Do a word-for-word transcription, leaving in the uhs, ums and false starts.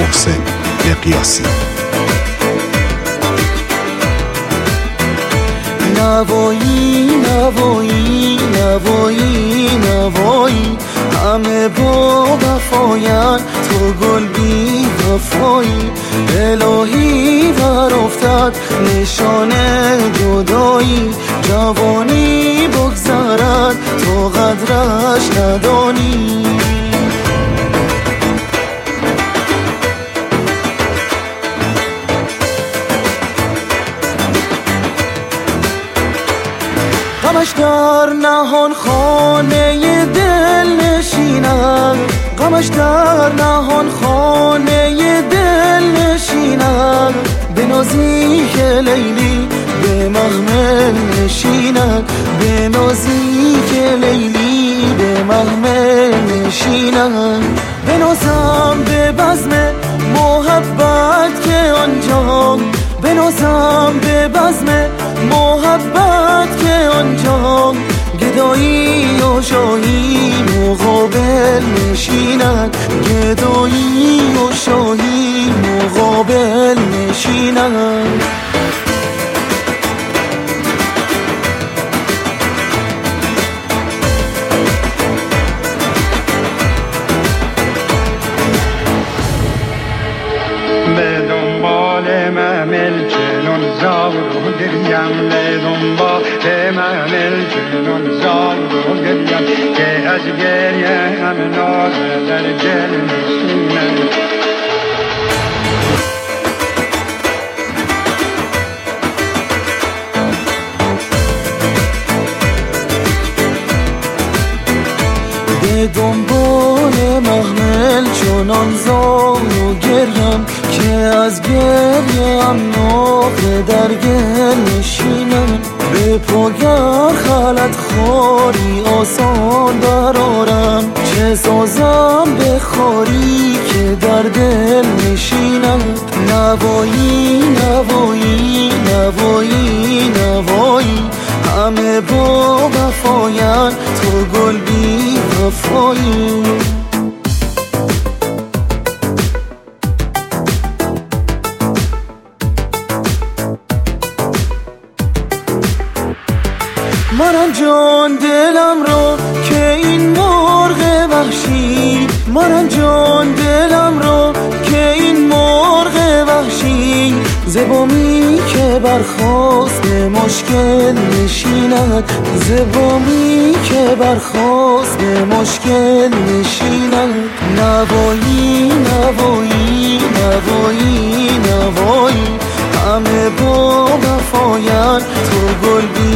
محسن مقیاسی. نوایی نوایی نوایی نوایی همه با وفاین، تو گل بی وفایی. الهی ور افتد نشان جدایی، جوانی بگذرد تو قدرش ندانی. غمش در نهان خانه دل نشیند، غمش در نهان خانه دل نشیند. به نازی که لیلی به محمل نشیند، به نازی که لیلی به محمل نشیند. به نازم به بزم محبت که آنجا، به نازم به بزم محبت که آنجا. گدایی و شاهی مقابل نشیند، گدایی و شاهی مقابل نشیند. به دنبال محمل چنون زار و گریم، به دنبال محمل چنون زار و گریم، که از گریه همه ناز در دل نشینم. به دنبال محمل چنان زار و گریم، که از گریه هم نقطه در گل نشینم. به پاگر خلط خاری آسان برارم، چه سازم به خاری که در دل نشینم. نوایی نوایی نوایی نوایی همه با وفاین، تو گل بی وفایی. منم جان دلم رو که این مرغ وحشی، منم جان دلم رو که این مرغ وحشی. زبامی که برخاست به مشکل نشیند، زبامی که برخاست به مشکل نشیند. نوایی نوایی نوایی نوایی همه با وفاین، تو گل بی